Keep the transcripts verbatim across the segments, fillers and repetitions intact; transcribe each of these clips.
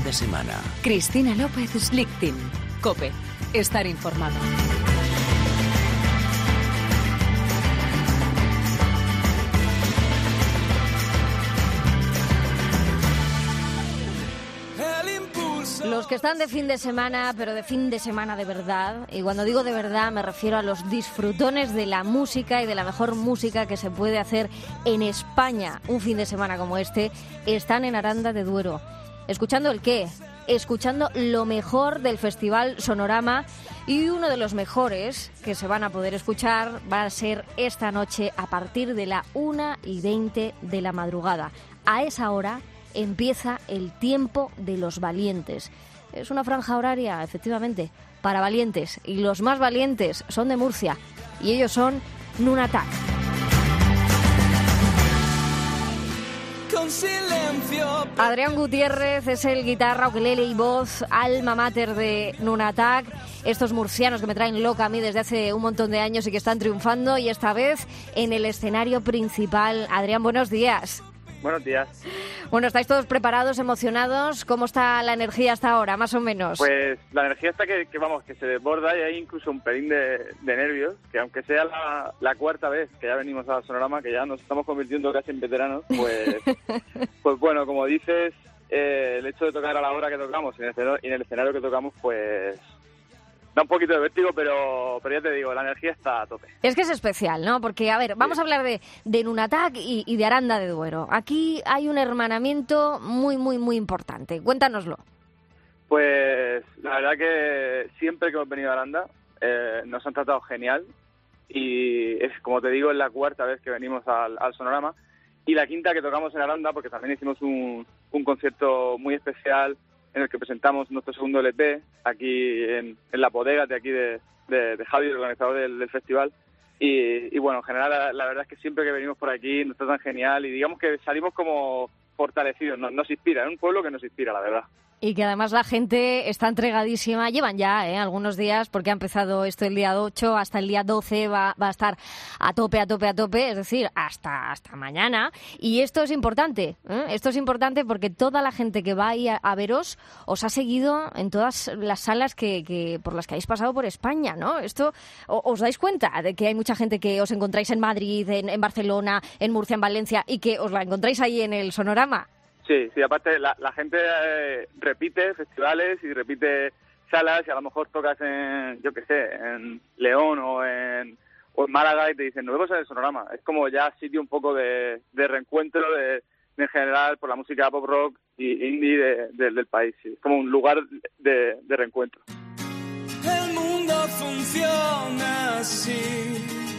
de semana. Cristina López Slichting. COPE. Estar informado. Los que están de fin de semana, pero de fin de semana de verdad, y cuando digo de verdad me refiero a los disfrutones de la música y de la mejor música que se puede hacer en España un fin de semana como este, están en Aranda de Duero. ¿Escuchando el qué? Escuchando lo mejor del Festival Sonorama, y uno de los mejores que se van a poder escuchar va a ser esta noche a partir de la una y veinte de la madrugada. A esa hora empieza el tiempo de los valientes. Es una franja horaria, efectivamente, para valientes. Y los más valientes son de Murcia. Y ellos son Nunatak. Con silencio. Adrián Gutiérrez es el guitarra, ukelele y voz, alma mater de Nunatak. Estos murcianos que me traen loca a mí desde hace un montón de años y que están triunfando. Y esta vez en el escenario principal. Adrián, buenos días. Buenos días. Bueno, ¿estáis todos preparados, emocionados? ¿Cómo está la energía hasta ahora, más o menos? Pues la energía está que, que vamos, que se desborda, y hay incluso un pelín de, de nervios, que aunque sea la, la cuarta vez que ya venimos a Sonorama, que ya nos estamos convirtiendo casi en veteranos, pues, pues bueno, como dices, eh, el hecho de tocar a la hora que tocamos y en el escenario, y en el escenario que tocamos, pues da un poquito de vértigo, pero, pero ya te digo, la energía está a tope. Es que es especial, ¿no? Porque, a ver, vamos sí. a hablar de, de Nunatak y, y de Aranda de Duero. Aquí hay un hermanamiento muy, muy, muy importante. Cuéntanoslo. Pues la verdad que siempre que hemos venido a Aranda eh, nos han tratado genial, y es, como te digo, es la cuarta vez que venimos al, al Sonorama, y la quinta que tocamos en Aranda, porque también hicimos un, un concierto muy especial en el que presentamos nuestro segundo L P aquí en, en la bodega de aquí de, de, de Javi, el organizador del, del festival. Y, y bueno, en general la, la verdad es que siempre que venimos por aquí nos tratan genial, y digamos que salimos como fortalecidos, nos, nos inspira, es un pueblo que nos inspira, la verdad. Y que además la gente está entregadísima, llevan ya ¿eh? algunos días, porque ha empezado esto el día ocho, hasta el día doce va, va a estar a tope, a tope, a tope, es decir, hasta hasta mañana. Y esto es importante, ¿eh? esto es importante porque toda la gente que va ahí a, a veros os ha seguido en todas las salas que, que por las que habéis pasado por España, ¿no? Esto, ¿os dais cuenta de que hay mucha gente que os encontráis en Madrid, en, en Barcelona, en Murcia, en Valencia, y que os la encontráis ahí en el Sonorama? Sí, sí, aparte la, la gente eh, repite festivales y repite salas, y a lo mejor tocas en, yo qué sé, en León o en, o en Málaga y te dicen, nos vemos en el Sonorama. Es como ya sitio un poco de, de reencuentro de, de en general por la música pop rock y indie de, de, del país. Sí. Es como un lugar de, de reencuentro. El mundo funciona así,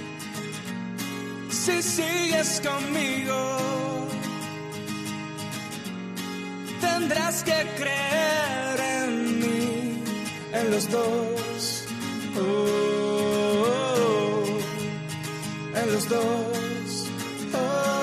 si sigues conmigo. Tendrás que creer en mí, en los dos, oh, oh, oh, en los dos, oh.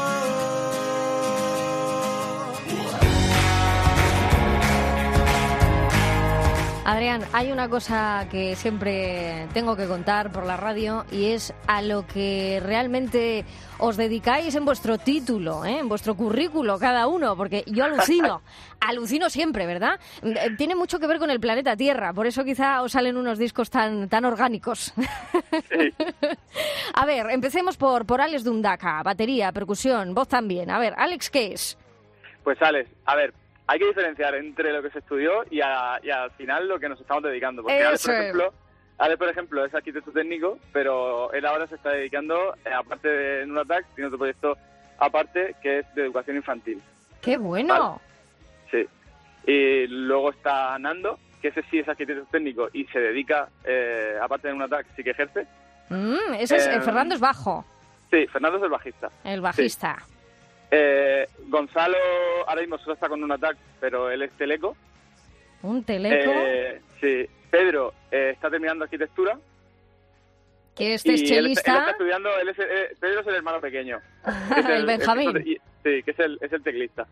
Adrián, hay una cosa que siempre tengo que contar por la radio, y es a lo que realmente os dedicáis en vuestro título, ¿eh? en vuestro currículo cada uno, porque yo alucino, alucino siempre, ¿verdad? Tiene mucho que ver con el planeta Tierra, por eso quizá os salen unos discos tan tan orgánicos. Sí. A ver, empecemos por, por Alex Dundaka, batería, percusión, voz también. A ver, Alex, ¿qué es? Pues Alex, a ver, hay que diferenciar entre lo que se estudió y, a, y al final lo que nos estamos dedicando. Porque Alex, por ejemplo, Alex, por ejemplo, es arquitecto técnico, pero él ahora se está dedicando, eh, aparte de Nunatak, tiene otro proyecto aparte que es de educación infantil. ¡Qué bueno! ¿Vale? Sí. Y luego está Nando, que ese sí es arquitecto técnico y se dedica, eh, aparte de Nunatak, sí que ejerce. Mm, ese es, eh, Fernando es bajo. Sí, Fernando es el bajista. El bajista. Sí. Eh, Gonzalo ahora mismo solo está con Nunatak, pero él es teleco. ¿Un teleco? Eh, sí. Pedro eh, está terminando arquitectura. ¿Que este es chelista? Él, él está estudiando, él es, eh, Pedro es el hermano pequeño. el, el Benjamín. El, y, sí, que es el, es el teclista.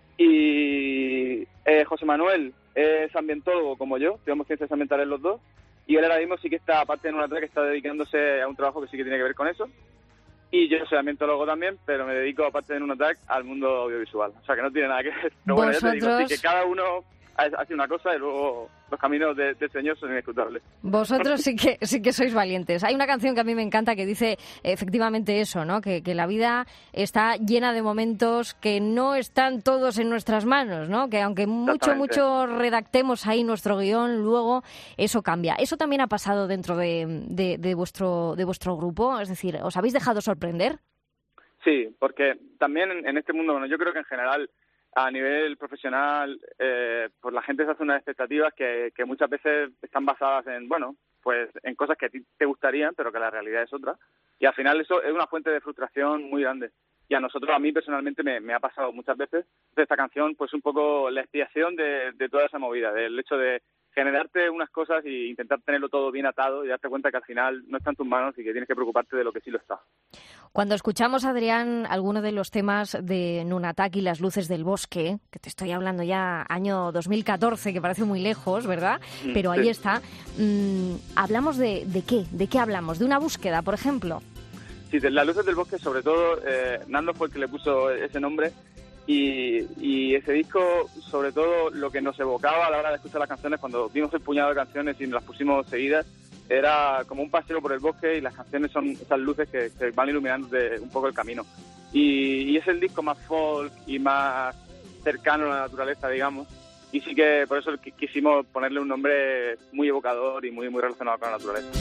Y eh, José Manuel es ambientólogo como yo, tenemos ciencias ambientales los dos. Y él ahora mismo sí que está, aparte de Nunatak, que está dedicándose a un trabajo que sí que tiene que ver con eso. Y yo soy ambientólogo también, pero me dedico, aparte de Nunatak, al mundo audiovisual. O sea, que no tiene nada que ver. Pero bueno, ya te digo, sí que cada uno ha sido una cosa y luego los caminos de, del Señor son inescrutables. Vosotros sí que sí que sois valientes. Hay una canción que a mí me encanta que dice efectivamente eso, ¿no? Que, que la vida está llena de momentos que no están todos en nuestras manos, ¿no? Que aunque mucho, mucho redactemos ahí nuestro guión, luego eso cambia. ¿Eso también ha pasado dentro de, de, de, vuestro, de vuestro grupo? Es decir, ¿os habéis dejado sorprender? Sí, porque también en, en este mundo, bueno, yo creo que en general a nivel profesional, eh, pues la gente se hace unas expectativas que, que muchas veces están basadas en, bueno, pues en cosas que a ti te gustarían, pero que la realidad es otra. Y al final eso es una fuente de frustración muy grande. Y a nosotros, a mí personalmente, me, me ha pasado muchas veces. Entonces, esta canción, pues un poco la expiación de, de toda esa movida, del hecho de generarte unas cosas e intentar tenerlo todo bien atado y darte cuenta que al final no está en tus manos y que tienes que preocuparte de lo que sí lo está. Cuando escuchamos, Adrián, alguno de los temas de Nunatak y las luces del bosque, que te estoy hablando ya año dos mil catorce, que parece muy lejos, ¿verdad? Pero ahí sí está. Mmm, ¿Hablamos de, de qué? ¿De qué hablamos? ¿De una búsqueda, por ejemplo? Sí, de las luces del bosque, sobre todo, eh, Nando fue el que le puso ese nombre. Y, y ese disco, sobre todo, lo que nos evocaba a la hora de escuchar las canciones, cuando vimos el puñado de canciones y las pusimos seguidas, era como un paseo por el bosque y las canciones son esas luces que, que van iluminando de un poco el camino. Y, y es el disco más folk y más cercano a la naturaleza, digamos. Y sí que por eso quisimos ponerle un nombre muy evocador y muy, muy relacionado con la naturaleza.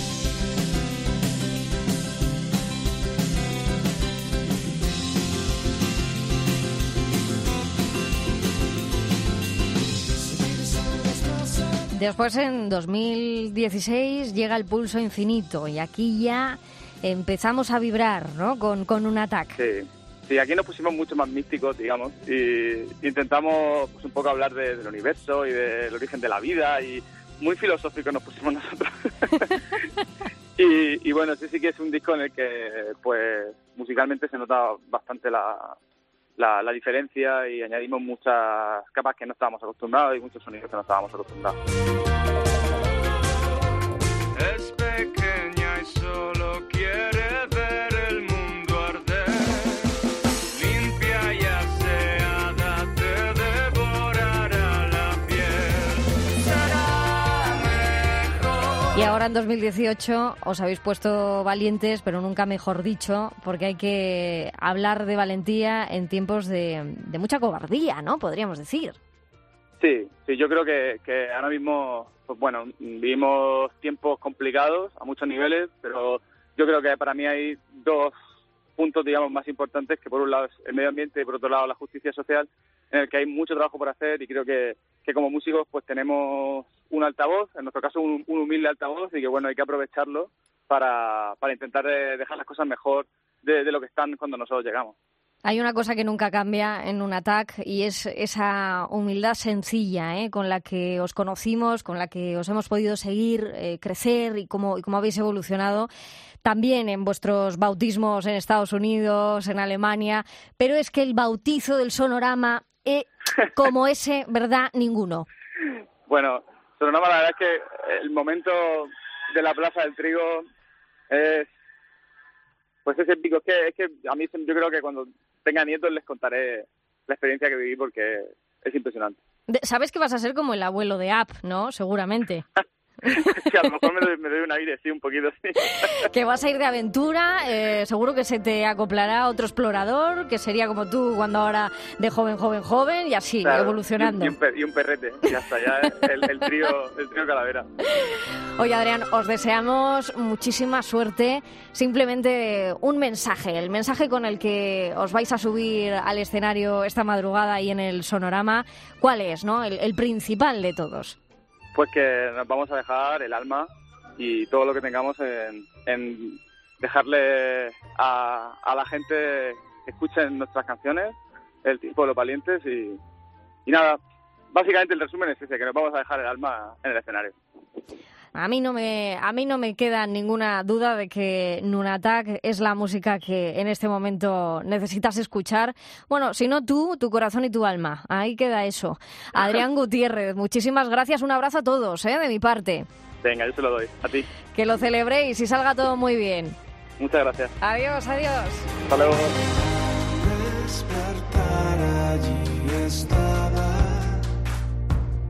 Después, en dos mil dieciséis, llega el Pulso Infinito y aquí ya empezamos a vibrar, ¿no? Con, con Nunatak. Sí, sí, aquí nos pusimos mucho más místicos, digamos, y intentamos pues, un poco hablar de, del universo y del origen de la vida, y muy filosóficos nos pusimos nosotros. y, y bueno, sí, sí que es un disco en el que, pues, musicalmente se nota bastante la... La, la diferencia y añadimos muchas capas que no estábamos acostumbrados y muchos sonidos que no estábamos acostumbrados. Es pequeña y solo quiere ver el mundo arder. Limpia y aseada te devorará la piel. Será mejor. Y ahora en dos mil dieciocho os habéis puesto valientes, pero nunca mejor dicho, porque hay que hablar de valentía en tiempos de, de mucha cobardía, ¿no? Podríamos decir. Sí, sí, yo creo que, que ahora mismo, pues bueno, vivimos tiempos complicados a muchos niveles, pero yo creo que para mí hay dos puntos, digamos, más importantes, que por un lado es el medio ambiente y por otro lado la justicia social, en el que hay mucho trabajo por hacer, y creo que, que como músicos pues tenemos un altavoz, en nuestro caso un, un humilde altavoz, y que bueno, hay que aprovecharlo para, para intentar dejar las cosas mejor de, de lo que están cuando nosotros llegamos. Hay una cosa que nunca cambia en Nunatak y es esa humildad sencilla, ¿eh? Con la que os conocimos, con la que os hemos podido seguir, eh, crecer y cómo, y cómo habéis evolucionado. También en vuestros bautismos en Estados Unidos, en Alemania, pero es que el bautizo del Sonorama, eh, como ese, ¿verdad? Ninguno. Bueno, Sonorama, la verdad es que el momento de la Plaza del Trigo es, pues es épico. Es que, es que a mí yo creo que cuando tenga nietos les contaré la experiencia que viví, porque es impresionante. Sabes que vas a ser como el abuelo de App, ¿no? Seguramente. Sí, a lo mejor me doy, me doy un aire, sí, un poquito, sí. Que vas a ir de aventura, eh, seguro que se te acoplará otro explorador, que sería como tú cuando ahora de joven, joven, joven, y así, claro, evolucionando. Y un, y un perrete, y ya está, ya el, el, trío, el trío Calavera. Oye, Adrián, os deseamos muchísima suerte. Simplemente un mensaje, el mensaje con el que os vais a subir al escenario esta madrugada y en el Sonorama, ¿cuál es, no? El, el principal de todos. Pues que nos vamos a dejar el alma y todo lo que tengamos en, en dejarle a, a la gente que escuchen nuestras canciones, el tiempo de los valientes, y, y nada, básicamente el resumen es ese, que nos vamos a dejar el alma en el escenario. A mí no me a mí no me queda ninguna duda de que Nunatak es la música que en este momento necesitas escuchar. Bueno, si no tú, tu corazón y tu alma. Ahí queda eso. Adrián Gutiérrez, muchísimas gracias. Un abrazo a todos, ¿eh? De mi parte. Venga, yo se lo doy. A ti. Que lo celebréis y salga todo muy bien. Muchas gracias. Adiós, adiós. Hasta luego. Despertar allí estaba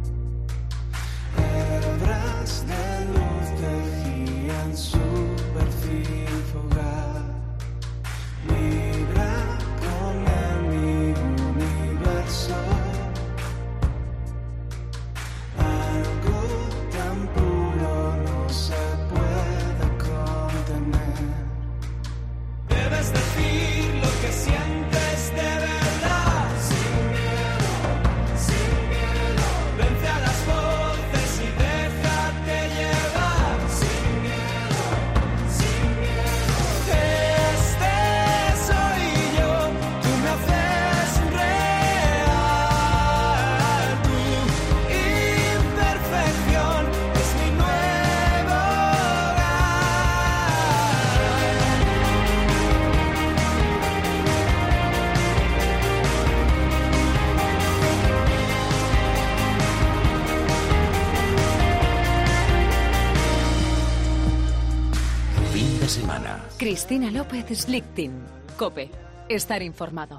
Cristina López Slichting. COPE. Estar informado.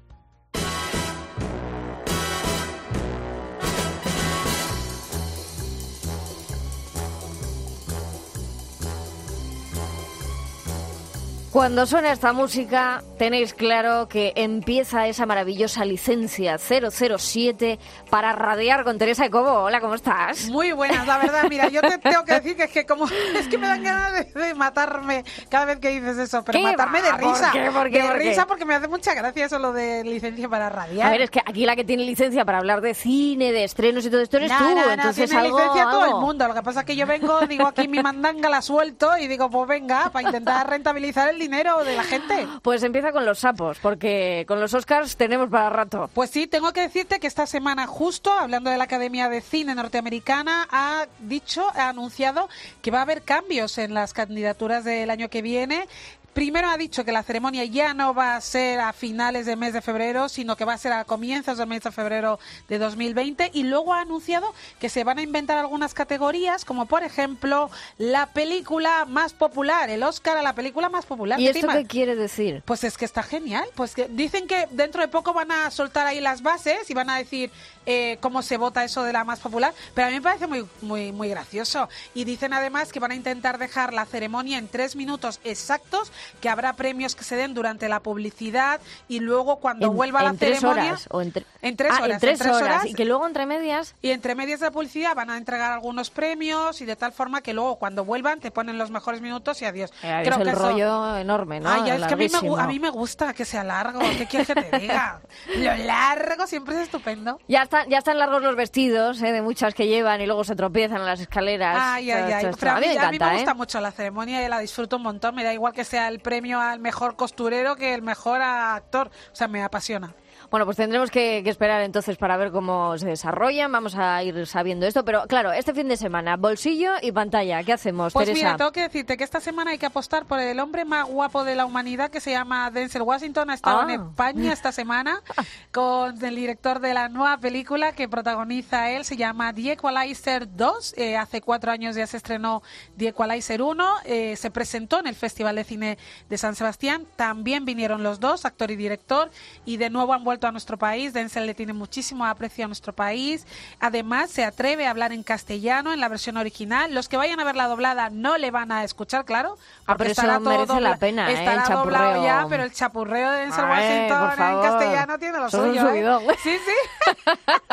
Cuando suena esta música, tenéis claro que empieza esa maravillosa licencia cero cero siete para radiar con Teresa Cobo. Hola, ¿cómo estás? Muy buenas, la verdad. Mira, yo te tengo que decir que es que como es que me dan ganas de, de matarme cada vez que dices eso, pero matarme va? de risa. ¿Por qué? ¿Por qué? De ¿Por qué? risa porque me hace mucha gracia eso lo de licencia para radiar. A ver, es que aquí la que tiene licencia para hablar de cine, de estrenos y todo esto eres no, tú. no, no, Entonces tiene algo, licencia todo algo. el mundo. Lo que pasa es que yo vengo, digo aquí mi mandanga la suelto y digo, pues venga, para intentar rentabilizar el dinero de la gente. Pues empieza con los sapos, porque con los Oscars tenemos para rato. Pues sí, tengo que decirte que esta semana justo, hablando de la Academia de Cine norteamericana, ha dicho, ha anunciado que va a haber cambios en las candidaturas del año que viene. Primero ha dicho que la ceremonia ya no va a ser a finales del mes de febrero, sino que va a ser a comienzos del mes de febrero de dos mil veinte, y luego ha anunciado que se van a inventar algunas categorías, como por ejemplo la película más popular, el Oscar a la película más popular. ¿Y ¿Qué esto te qué ima- quiere decir? Pues es que está genial. Pues que dicen que dentro de poco van a soltar ahí las bases y van a decir eh, cómo se vota eso de la más popular, pero a mí me parece muy, muy, muy gracioso. Y dicen además que van a intentar dejar la ceremonia en tres minutos exactos, que habrá premios que se den durante la publicidad y luego cuando En- vuelva la en tres ceremonia horas, o en tre- en tres Ah, horas, en tres en tres horas, horas. y que luego entre medias. Y entre medias de la publicidad van a entregar algunos premios y de tal forma que luego cuando vuelvan te ponen los mejores minutos y adiós. Eh, Creo es el que eso- rollo enorme, ¿no? Ay, ya, es que a mí, me, gu- Larguísimo. a mí me gusta que sea largo. ¿Qué quieres que te diga? Lo largo siempre es estupendo. Ya están, ya están largos los vestidos, ¿eh? De muchas que llevan y luego se tropiezan en las escaleras. Ay, ay, Todo ay. esto, esto. Pero a mí, me a mí encanta, me gusta ¿eh? mucho la ceremonia y la disfruto un montón. Me da igual que sea el premio al mejor costurero que el mejor actor. O sea, me apasiona. Bueno, pues tendremos que, que esperar entonces para ver cómo se desarrollan. Vamos a ir sabiendo esto. Pero claro, este fin de semana, bolsillo y pantalla. ¿Qué hacemos, Pues Teresa? mira, tengo que decirte que esta semana hay que apostar por el hombre más guapo de la humanidad, que se llama Denzel Washington. Ha estado Ah. en España esta semana con el director de la nueva película que protagoniza él. Se llama The Equalizer dos. Eh, hace cuatro años ya se estrenó The Equalizer uno. Eh, se presentó en el Festival de Cine de San Sebastián. También vinieron los dos, actor y director, y de nuevo han vuelto a nuestro país. Denzel le tiene muchísimo aprecio a nuestro país. Además, se atreve a hablar en castellano en la versión original. Los que vayan a ver la doblada no le van a escuchar, claro. Ah, pero eso merece la pena, ¿eh? Estará El doblado chapurreo. ya, pero el chapurreo de Denzel Ay, Washington por en favor. castellano tiene lo Son un suyo, ¿eh? subidón. Sí, sí.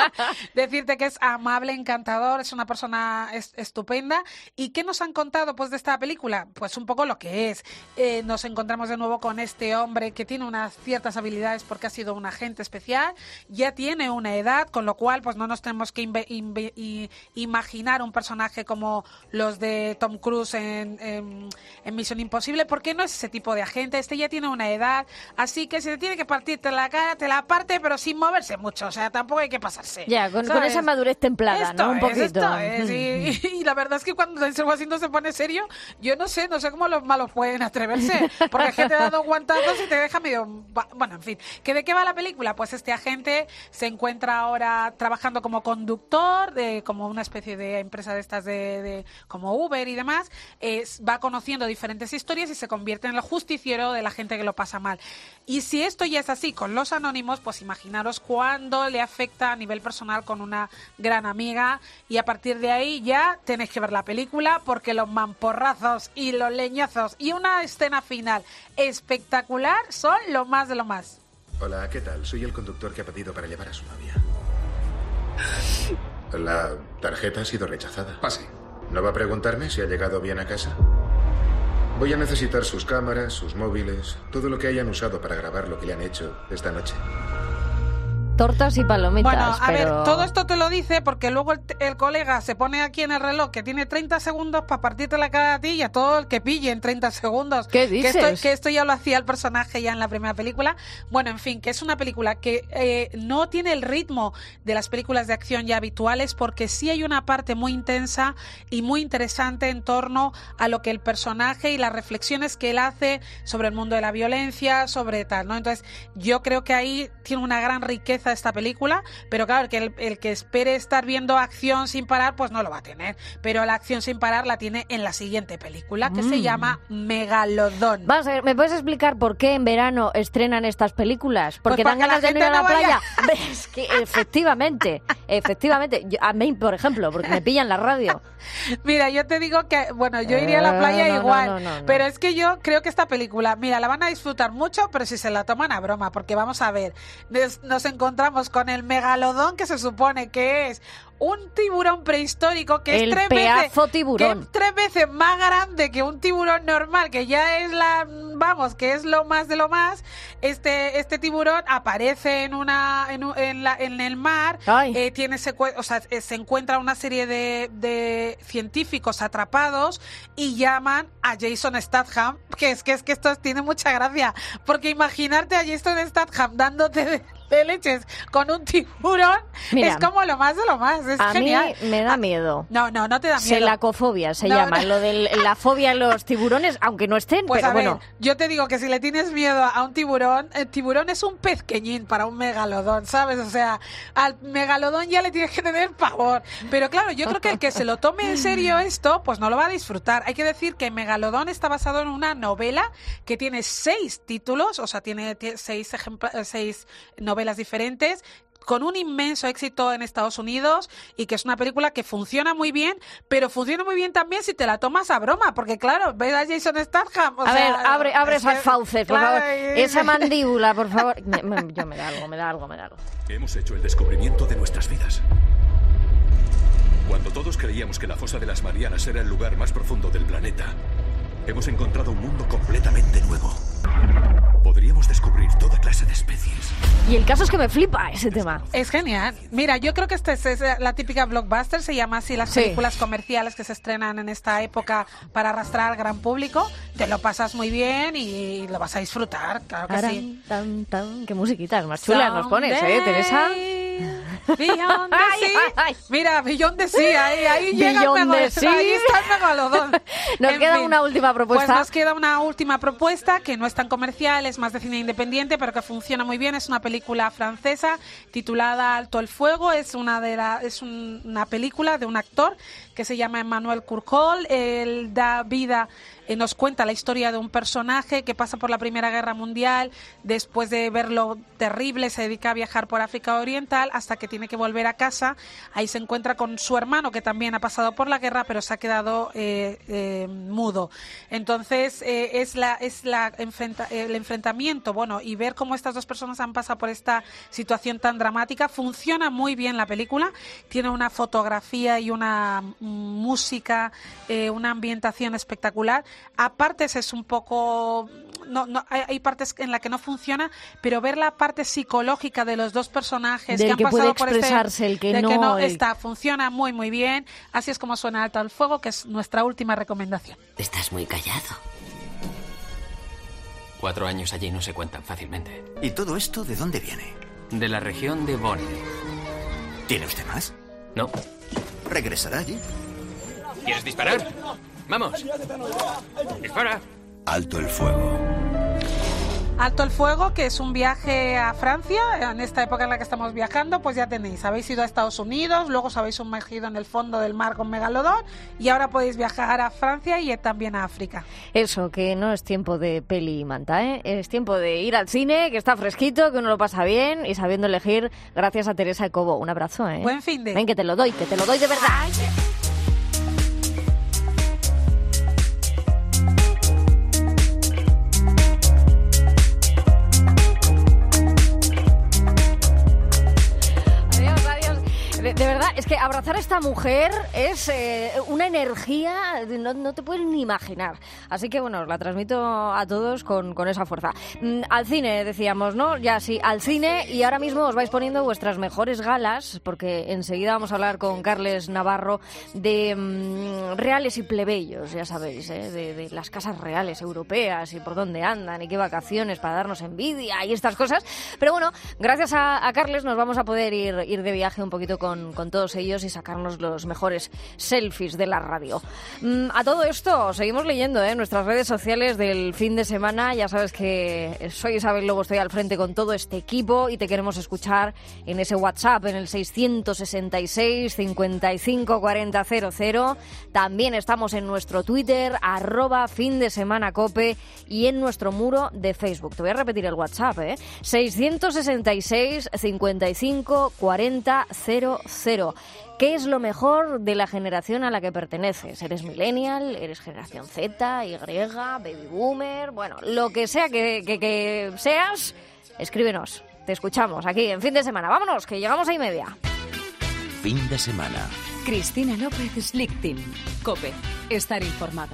Decirte que es amable, encantador, es una persona es- estupenda. ¿Y qué nos han contado pues de esta película? Pues un poco lo que es. Eh, nos encontramos de nuevo con este hombre que tiene unas ciertas habilidades porque ha sido un agente especial, ya tiene una edad, con lo cual pues no nos tenemos que inve- inve- i- imaginar un personaje como los de Tom Cruise en, en, en Misión Imposible, porque no es ese tipo de agente. Este ya tiene una edad, así que si te tiene que partirte la cara, te la parte, pero sin moverse mucho, o sea, tampoco hay que pasarse. Ya, con, con ¿sabes? esa madurez templada, Esto ¿no? Un es, poquito. esto es, y, y la verdad es que cuando Denzel Washington se pone serio, yo no sé, no sé cómo los malos pueden atreverse, porque es que te da dos guantazos y te deja medio... Bueno, en fin, ¿que ¿de qué va la película? Pues este agente se encuentra ahora trabajando como conductor, de como una especie de empresa de estas de, de como Uber y demás, es, va conociendo diferentes historias y se convierte en el justiciero de la gente que lo pasa mal. Y si esto ya es así con los anónimos, pues imaginaros cuándo le afecta a nivel personal con una gran amiga, y a partir de ahí ya tenéis que ver la película, porque los mamporrazos y los leñazos y una escena final espectacular son lo más de lo más. Hola, ¿qué tal? Soy el conductor que ha pedido para llevar a su novia. La tarjeta ha sido rechazada. Pase. ¿No va a preguntarme si ha llegado bien a casa? Voy a necesitar sus cámaras, sus móviles, todo lo que hayan usado para grabar lo que le han hecho esta noche. Tortas y palomitas. Bueno, a pero... ver, todo esto te lo dice porque luego el, el colega se pone aquí en el reloj que tiene treinta segundos para partirte la cara a ti y a todo el que pille en treinta segundos. ¿Qué Que dices? esto, que esto ya lo hacía el personaje ya en la primera película. Bueno, en fin, que es una película que eh, no tiene el ritmo de las películas de acción ya habituales, porque sí hay una parte muy intensa y muy interesante en torno a lo que el personaje y las reflexiones que él hace sobre el mundo de la violencia, sobre tal, ¿no? Entonces, yo creo que ahí tiene una gran riqueza cabeza esta película, pero claro, que el, el que espere estar viendo acción sin parar, pues no lo va a tener. Pero la acción sin parar la tiene en la siguiente película, que mm. se llama Megalodón. Vamos a ver, ¿me puedes explicar por qué en verano estrenan estas películas? ¿Porque pues dan ganas de ir a la no playa? Es que efectivamente, efectivamente. Yo, a mí, por ejemplo, porque me pillan la radio. Mira, yo te digo que, bueno, yo iría a la playa eh, no, igual, no, no, no, pero es que yo creo que esta película, mira, la van a disfrutar mucho, pero si se la toman a broma, porque vamos a ver, nos, nos encontramos con el megalodón, que se supone que es un tiburón prehistórico que el es tres pedazo veces, tiburón. que es tres veces más grande que un tiburón normal, que ya es la, vamos, que es lo más de lo más. Este este tiburón aparece en una en, en, la, en el mar, eh, tiene secue- o sea, se encuentra una serie de, de científicos atrapados y llaman a Jason Statham, que es que es que esto tiene mucha gracia, porque imaginarte a Jason Statham dándote de, de leches con un tiburón. Mira, es como lo más de lo más, es a genial. mí me da miedo. No, no, no te da miedo. Selacofobia se no, llama, no. lo de la fobia a los tiburones, aunque no estén, pues pero a ver, bueno. Yo te digo que si le tienes miedo a un tiburón, el tiburón es un pezqueñín para un megalodón, ¿sabes? O sea, al megalodón ya le tienes que tener pavor. Pero claro, yo creo que el que se lo tome en serio esto, pues no lo va a disfrutar. Hay que decir que Megalodón está basado en una novela que tiene seis títulos, o sea, tiene, tiene seis, ejempla- seis novelas diferentes, con un inmenso éxito en Estados Unidos, y que es una película que funciona muy bien, pero funciona muy bien también si te la tomas a broma, porque claro, ves a Jason Statham, o a sea, ver, abre, abre esas que, fauces, por claro, favor. y... Esa mandíbula, por favor. Me, me, yo me da algo, me da algo, me da algo. Hemos hecho el descubrimiento de nuestras vidas. Cuando todos creíamos que la fosa de las Marianas era el lugar más profundo del planeta, hemos encontrado un mundo completamente nuevo. Podríamos descubrir toda clase de especies. Y el caso es que me flipa ese tema. Es genial. Mira, yo creo que esta es, es la típica blockbuster, se llama así las sí. películas comerciales que se estrenan en esta época para arrastrar al gran público. Te lo pasas muy bien y lo vas a disfrutar, claro que Aram, sí. Tan, tan. Qué musiquitas más chulas nos pones, ¿eh, Teresa? Beyond the ay, Sea. ay, ay. Mira, Beyond the Sea, ahí, ahí llega el megalodón. Ahí está el megalodón. Nos En queda fin, una última propuesta. Pues nos queda una última propuesta que no es tan comercial, es más de cine independiente, pero que funciona muy bien. Es una película francesa titulada Alto el Fuego. Es una de la, es un, una película de un actor que se llama Emmanuel Courcol. Él da vida, eh, nos cuenta la historia de un personaje que pasa por la Primera Guerra Mundial, después de ver lo terrible se dedica a viajar por África Oriental hasta que tiene que volver a casa. Ahí se encuentra con su hermano, que también ha pasado por la guerra, pero se ha quedado eh, eh, mudo. Entonces eh, es la es la enfrenta, el enfrentamiento, bueno, y ver cómo estas dos personas han pasado por esta situación tan dramática. Funciona muy bien la película, tiene una fotografía y una música, eh, una ambientación espectacular. Aparte es un poco... No, no, hay, hay partes en las que no funciona, pero ver la parte psicológica de los dos personajes del que han que pasado puede por expresarse, este, el que de no, que no el... está, funciona muy muy bien. Así es como suena Alto al Fuego, que es nuestra última recomendación. Estás muy callado. Cuatro años allí no se cuentan fácilmente. ¿Y todo esto de dónde viene? De la región de Bonn. ¿Tiene usted más? No. ¿Regresará allí? ¿Quieres disparar? ¡Vamos! ¡Dispara! Alto el Fuego. Alto el Fuego, que es un viaje a Francia, en esta época en la que estamos viajando, pues ya tenéis, habéis ido a Estados Unidos, luego os habéis sumergido en el fondo del mar con Megalodón y ahora podéis viajar a Francia y también a África. Eso, que no es tiempo de peli y manta, ¿eh? Es tiempo de ir al cine, que está fresquito, que uno lo pasa bien y sabiendo elegir, gracias a Teresa de Cobo. Un abrazo, ¿eh? Buen fin de... Ven, que te lo doy, que te lo doy de verdad. De, de verdad, es que abrazar a esta mujer es eh, una energía, no, no te puedes ni imaginar. Así que bueno, os la transmito a todos con, con esa fuerza. Mm, al cine, decíamos, ¿no? Ya sí, al cine, y ahora mismo os vais poniendo vuestras mejores galas, porque enseguida vamos a hablar con Carles Navarro de mm, reales y plebeyos, ya sabéis, ¿eh? de, de las casas reales europeas y por dónde andan y qué vacaciones para darnos envidia y estas cosas. Pero bueno, gracias a, a Carles nos vamos a poder ir, ir de viaje un poquito con Con, con todos todos ellos y sacarnos los mejores selfies de la radio. Mm, a todo esto, seguimos leyendo en ¿eh? nuestras redes sociales del fin de semana. Ya sabes que soy Isabel Lobo, estoy al frente con todo este equipo y te queremos escuchar en ese WhatsApp, en el seiscientos sesenta y seis, cincuenta y cinco, cuarenta, cero cero. También estamos en nuestro Twitter, arroba fin de semana cope, y en nuestro muro de Facebook. Te voy a repetir el WhatsApp, ¿eh? seiscientos sesenta y seis, cincuenta y cinco, cuarenta, cero cero. ¿Qué es lo mejor de la generación a la que perteneces? ¿Eres millennial? ¿Eres generación Z, Y, baby boomer? Bueno, lo que sea que, que, que seas, escríbenos. Te escuchamos aquí en Fin de Semana. Vámonos, que llegamos a y media. Fin de semana. Cristina López Slichting. COPE. Estar informado.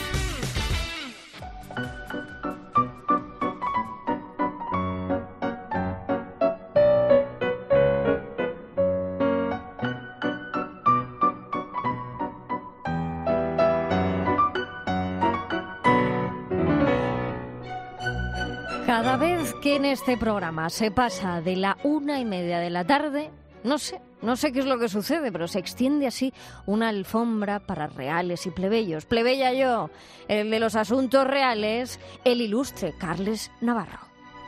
Cada vez que en este programa se pasa de la una y media de la tarde, no sé, no sé qué es lo que sucede, pero se extiende así una alfombra para reales y plebeyos. Plebeya yo, el de los asuntos reales, el ilustre Carles Navarro.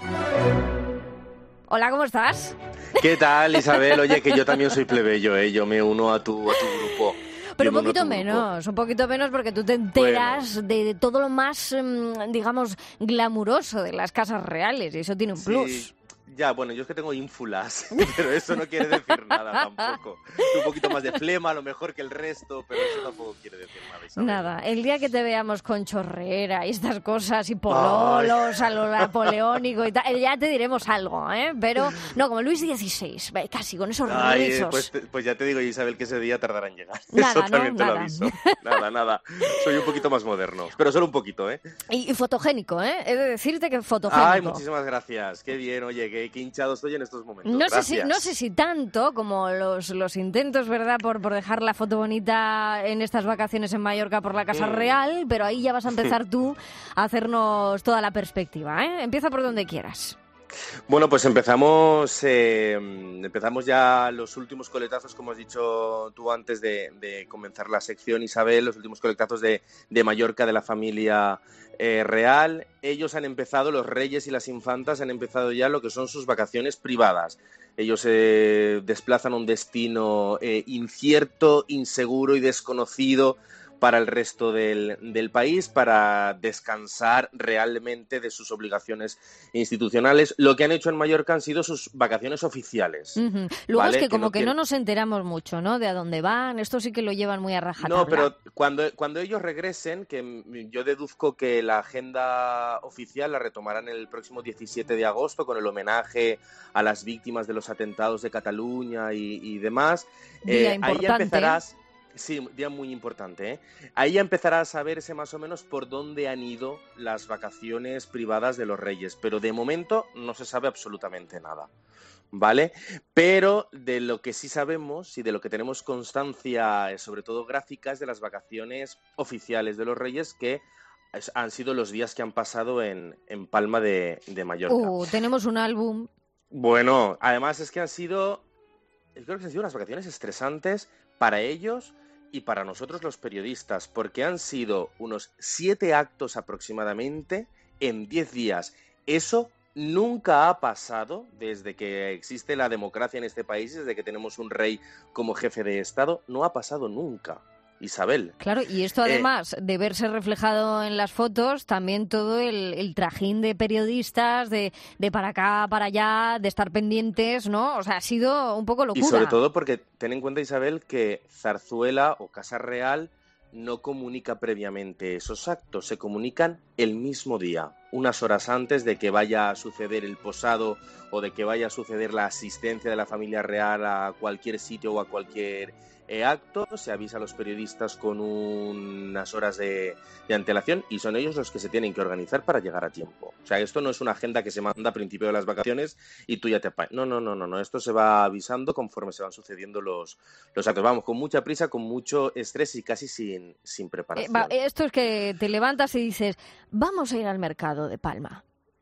Hola, ¿cómo estás? ¿Qué tal, Isabel? Oye, que yo también soy plebeyo, ¿eh? Yo me uno a tu, a tu grupo. Pero un poquito menos, un poquito menos porque tú te enteras bueno. de, de todo lo más, digamos, glamuroso de las casas reales y eso tiene un sí. plus. Ya, bueno, yo es que tengo ínfulas, pero eso no quiere decir nada tampoco. Un poquito más de flema, a lo mejor que el resto, pero eso tampoco quiere decir nada, Isabel. Nada, el día que te veamos con chorrera y estas cosas y pololos, a lo napoleónico y tal, ya te diremos algo, ¿eh? Pero, no, como Luis dieciséis, casi, con esos Ay, rizos. Pues, pues ya te digo, Isabel, que ese día tardará en llegar. Nada, eso también ¿no? te Nada. lo aviso. Nada, nada. Soy un poquito más moderno, pero solo un poquito, ¿eh? Y, y fotogénico, ¿eh? He de decirte que fotogénico. Ay, muchísimas gracias. Qué bien, oye, qué, qué hinchado estoy en estos momentos. No sé, si, Gracias. no sé si tanto como los, los intentos, ¿verdad?, por, por dejar la foto bonita en estas vacaciones en Mallorca por la Casa Mm. Real, pero ahí ya vas a empezar tú a hacernos toda la perspectiva, ¿eh? Empieza por donde quieras. Bueno, pues empezamos eh, empezamos ya los últimos coletazos, como has dicho tú antes de, de comenzar la sección, Isabel, los últimos coletazos de, de Mallorca, de la familia eh, real. Ellos han empezado, los reyes y las infantas han empezado ya lo que son sus vacaciones privadas. Ellos se eh, desplazan a un destino eh, incierto, inseguro y desconocido para el resto del, del país, para descansar realmente de sus obligaciones institucionales. Lo que han hecho en Mallorca han sido sus vacaciones oficiales. Uh-huh. Luego ¿vale? es que como que, que no, no nos enteramos mucho, ¿no?, de a dónde van. Esto sí que lo llevan muy a rajatabla. No, pero cuando, cuando ellos regresen, que yo deduzco que la agenda oficial la retomarán el próximo diecisiete de agosto con el homenaje a las víctimas de los atentados de Cataluña y, y demás. Día eh, importante. Ahí ya empezarás... Sí, día muy importante, ¿eh? Ahí ya empezará a saberse más o menos por dónde han ido las vacaciones privadas de los reyes, pero de momento no se sabe absolutamente nada, ¿vale? Pero de lo que sí sabemos y de lo que tenemos constancia, sobre todo gráficas, de las vacaciones oficiales de los reyes, que es, han sido los días que han pasado en, en Palma de, de Mallorca. Uh, tenemos un álbum. Bueno, además es que han sido, creo que han sido unas vacaciones estresantes para ellos y para nosotros los periodistas, porque han sido unos siete actos aproximadamente en diez días. Eso nunca ha pasado desde que existe la democracia en este país, desde que tenemos un rey como jefe de Estado, no ha pasado nunca. Isabel. Claro, y esto además eh, de verse reflejado en las fotos, también todo el, el trajín de periodistas, de, de para acá, para allá, de estar pendientes, ¿no? O sea, ha sido un poco locura. Y sobre todo porque ten en cuenta, Isabel, que Zarzuela o Casa Real no comunica previamente esos actos, se comunican el mismo día, unas horas antes de que vaya a suceder el posado o de que vaya a suceder la asistencia de la familia real a cualquier sitio o a cualquier eh, acto. Se avisa a los periodistas con unas horas de, de antelación y son ellos los que se tienen que organizar para llegar a tiempo. O sea, esto no es una agenda que se manda a principio de las vacaciones y tú ya te apañas. No, no, no, no, no, esto se va avisando conforme se van sucediendo los, los actos. Vamos, con mucha prisa, con mucho estrés y casi sin, sin preparación. Eh, va, esto es que te levantas y dices, vamos a ir al mercado de Palma.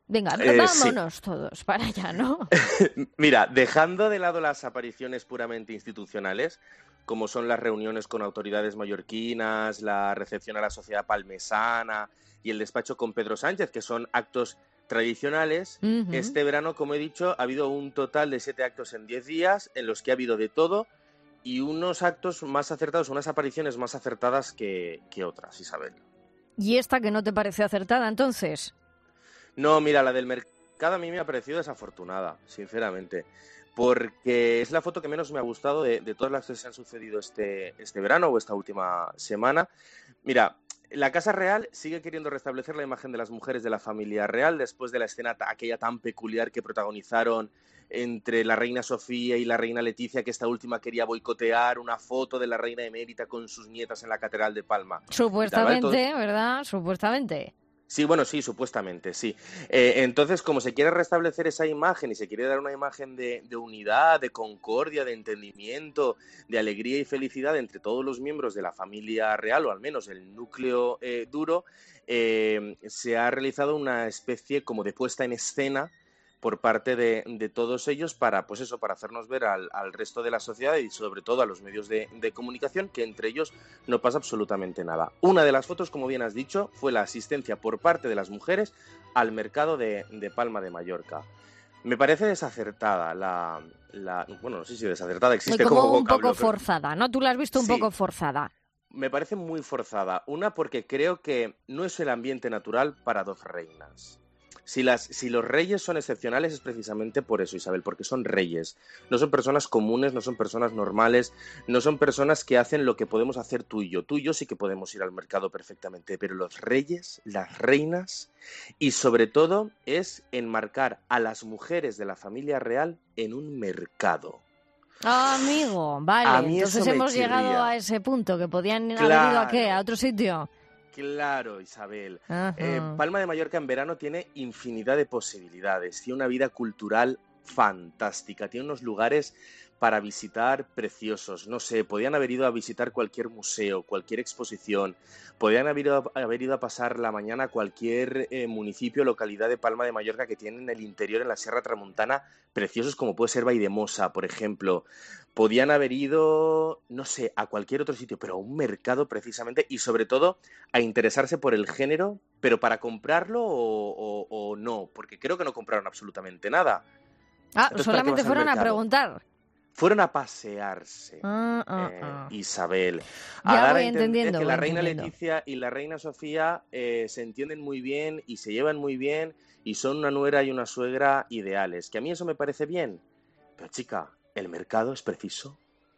Venga, Eh, vámonos sí. todos para allá, ¿no? Mira, dejando de lado las apariciones puramente institucionales, como son las reuniones con autoridades mallorquinas, la recepción a la sociedad palmesana y el despacho con Pedro Sánchez, que son actos tradicionales, uh-huh. este verano, como he dicho, ha habido un total de siete actos en diez días, en los que ha habido de todo, y unos actos más acertados, unas apariciones más acertadas que, que otras, Isabel. ¿Y esta que no te parece acertada, entonces? No, mira, la del mercado a mí me ha parecido desafortunada, sinceramente, porque es la foto que menos me ha gustado de, de todas las que se han sucedido este, este verano o esta última semana. Mira, la Casa Real sigue queriendo restablecer la imagen de las mujeres de la familia real después de la escena aquella tan peculiar que protagonizaron entre la reina Sofía y la reina Leticia, que esta última quería boicotear una foto de la reina emérita con sus nietas en la Catedral de Palma. Supuestamente, ¿verdad? Supuestamente. Sí, bueno, sí, supuestamente, sí. Eh, entonces, como se quiere restablecer esa imagen y se quiere dar una imagen de, de unidad, de concordia, de entendimiento, de alegría y felicidad entre todos los miembros de la familia real, o al menos el núcleo eh, duro, eh, se ha realizado una especie como de puesta en escena por parte de, de todos ellos para, pues eso, para hacernos ver al, al resto de la sociedad y sobre todo a los medios de, de comunicación que entre ellos no pasa absolutamente nada. Una de las fotos, como bien has dicho, fue la asistencia por parte de las mujeres al mercado de, de Palma de Mallorca. Me parece desacertada la, la... Bueno, no sé si desacertada existe como, como un vocablo, poco pero... forzada, ¿no? Tú la has visto un Sí. poco forzada. Me parece muy forzada. Una, porque creo que no es el ambiente natural para dos reinas. Si, las, si los reyes son excepcionales es precisamente por eso, Isabel, porque son reyes. No son personas comunes, no son personas normales, no son personas que hacen lo que podemos hacer tú y yo. Tú y yo sí que podemos ir al mercado perfectamente, pero los reyes, las reinas, y sobre todo es enmarcar a las mujeres de la familia real en un mercado. Ah, amigo, vale. Entonces hemos chirría. llegado a ese punto, que podían claro. haber ido a qué, a otro sitio. Claro, Isabel. Eh, Palma de Mallorca en verano tiene infinidad de posibilidades, tiene una vida cultural fantástica, tiene unos lugares para visitar preciosos. No sé, podían haber ido a visitar cualquier museo, cualquier exposición, podían haber ido a, haber ido a pasar la mañana a cualquier eh, municipio o localidad de Palma de Mallorca que tiene en el interior, en la Sierra Tramontana, preciosos como puede ser Valldemossa, por ejemplo. Podían haber ido, no sé, a cualquier otro sitio, pero a un mercado precisamente, y sobre todo a interesarse por el género, pero para comprarlo o, o, o no, porque creo que no compraron absolutamente nada. Ah, entonces, solamente fueron a preguntar. Fueron a pasearse, ah, ah, eh, ah. Isabel, a ya dar voy a entender entendiendo, que la voy reina entendiendo. Leticia y la reina Sofía eh, se entienden muy bien y se llevan muy bien y son una nuera y una suegra ideales, que a mí eso me parece bien, pero chica, ¿el mercado es preciso?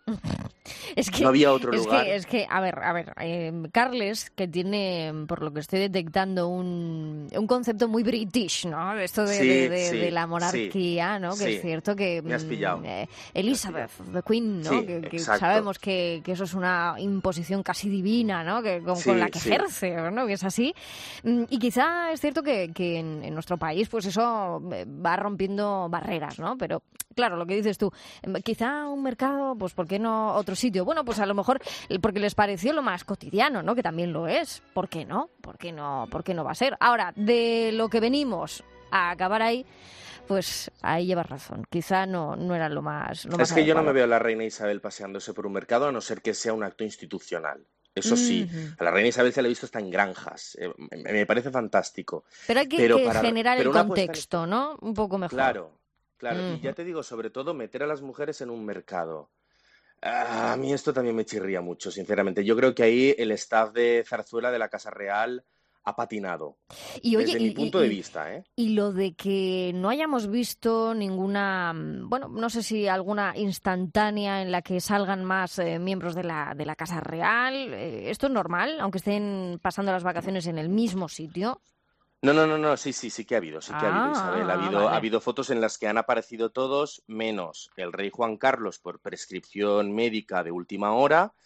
Es que, no había otro es lugar. Que, es que, a ver, a ver, eh, Carles, que tiene, por lo que estoy detectando, un, un concepto muy british, ¿no? Esto de, sí, de, de, sí, de la monarquía, sí, ¿no? Que sí. es cierto que... Me has pillado. Eh, Elizabeth, the Queen, ¿no? Sí, que, que exacto. sabemos que, que eso es una imposición casi divina, ¿no? Que, con, sí, con la que sí. ejerce, ¿no? Que es así. Y quizá es cierto que, que en, en nuestro país, pues eso va rompiendo barreras, ¿no? Pero, claro, lo que dices tú, quizá un mercado, pues ¿por qué no otro sitio? Bueno, pues a lo mejor porque les pareció lo más cotidiano, ¿no? Que también lo es. ¿Por qué no? ¿Por qué no? ¿Por qué no va a ser? Ahora, de lo que venimos a acabar ahí, pues ahí llevas razón. Quizá no, no era lo más lo Es más que adecuado. yo no me veo a la reina Isabel paseándose por un mercado, a no ser que sea un acto institucional. Eso sí, uh-huh. a la reina Isabel se la ha visto hasta en granjas. Eh, me, me parece fantástico. Pero hay que, pero que para, generar pero el contexto, en... ¿no? Un poco mejor. Claro, claro. Uh-huh. Y ya te digo, sobre todo, meter a las mujeres en un mercado. A mí esto también me chirría mucho, sinceramente. Yo creo que ahí el staff de Zarzuela de la Casa Real ha patinado. Y, oye, desde y, mi punto y, de vista, ¿eh? Y lo de que no hayamos visto ninguna, bueno, no sé si alguna instantánea en la que salgan más eh, miembros de la, de la Casa Real, eh, ¿esto es normal, aunque estén pasando las vacaciones en el mismo sitio? No, no, no, no, sí, sí, sí que ha habido, sí que ha habido, Isabel. Ha habido, vale. ha habido fotos en las que han aparecido todos, menos el rey Juan Carlos por prescripción médica de última hora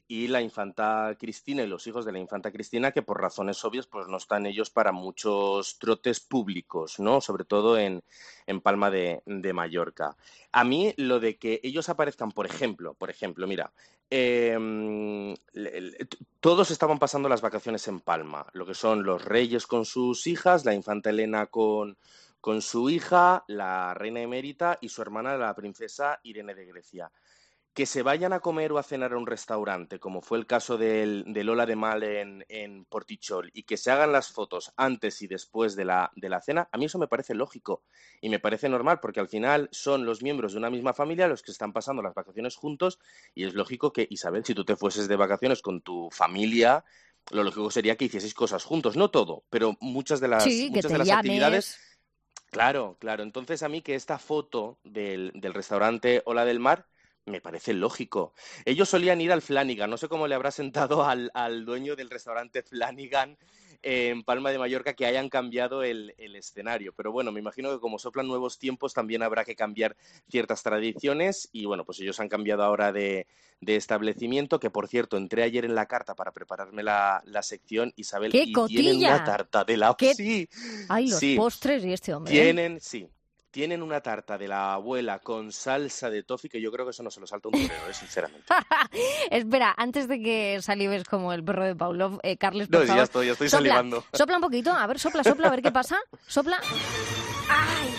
y la infanta Cristina y los hijos de la infanta Cristina, que por razones obvias pues no están ellos para muchos trotes públicos, ¿no? Sobre todo en, en Palma de, de Mallorca. A mí lo de que ellos aparezcan, por ejemplo, por ejemplo, mira, eh, todos estaban pasando las vacaciones en Palma, lo que son los reyes con sus hijas, la infanta Elena con, con su hija, la reina emérita y su hermana, la princesa Irene de Grecia. Que se vayan a comer o a cenar a un restaurante, como fue el caso del, del Ola de Mal en, en Portichol, y que se hagan las fotos antes y después de la, de la cena, a mí eso me parece lógico y me parece normal, porque al final son los miembros de una misma familia los que están pasando las vacaciones juntos, y es lógico que, Isabel, si tú te fueses de vacaciones con tu familia, lo lógico sería que hicieseis cosas juntos, no todo, pero muchas de las, sí, muchas que te de las llames. actividades... Claro, claro. Entonces a mí que esta foto del, del restaurante Ola del Mar me parece lógico. Ellos solían ir al Flanagan, no sé cómo le habrá sentado al, al dueño del restaurante Flanagan eh, en Palma de Mallorca que hayan cambiado el, el escenario, pero bueno, me imagino que como soplan nuevos tiempos también habrá que cambiar ciertas tradiciones y bueno, pues ellos han cambiado ahora de, de establecimiento, que por cierto, entré ayer en la carta para prepararme la, la sección, Isabel, ¡Qué y cotilla! tienen una tarta de la... ¿Qué? Sí, Ay, los sí. postres y este hombre. Tienen, sí. Tienen una tarta de la abuela con salsa de toffee que yo creo que eso no se lo salta un torero, eh, sinceramente. Espera, antes de que salives como el perro de Pavlov, eh, Carles, por No, favor. ya estoy, ya estoy sopla, salivando. Sopla un poquito, a ver, sopla, sopla, a ver qué pasa. Sopla. ¡Ay!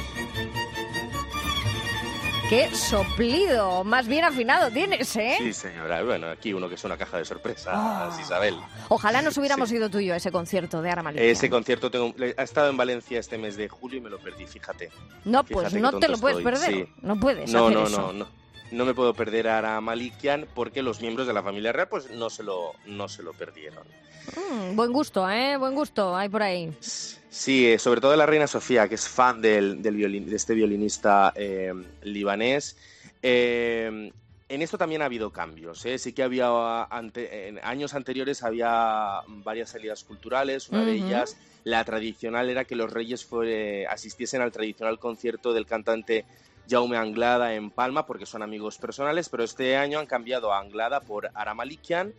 ¡Qué soplido! Más bien afinado tienes, ¿eh? Sí, señora. Bueno, aquí uno que es una caja de sorpresas, Oh. Isabel. Ojalá nos hubiéramos Sí. ido tú y yo a ese concierto de Ara Malikian. Ese concierto tengo, ha estado en Valencia este mes de julio y me lo perdí, fíjate. No, pues Fíjate qué no te tonto lo puedes estoy, perder. sí. No puedes No, hacer no, eso. no, no. No me puedo perder a Ara Malikian porque los miembros de la familia real pues no se lo, no se lo perdieron. Mm, buen gusto, ¿eh? Buen gusto hay por ahí. Sí, eh, sobre todo la reina Sofía, que es fan del, del violin, de este violinista eh, libanés. Eh, en esto también ha habido cambios, ¿eh? Sí que había, ante, en años anteriores había varias salidas culturales, una uh-huh. de ellas, la tradicional, era que los reyes fue, asistiesen al tradicional concierto del cantante Jaume Anglada en Palma, porque son amigos personales, pero este año han cambiado a Anglada por Ara Malikian,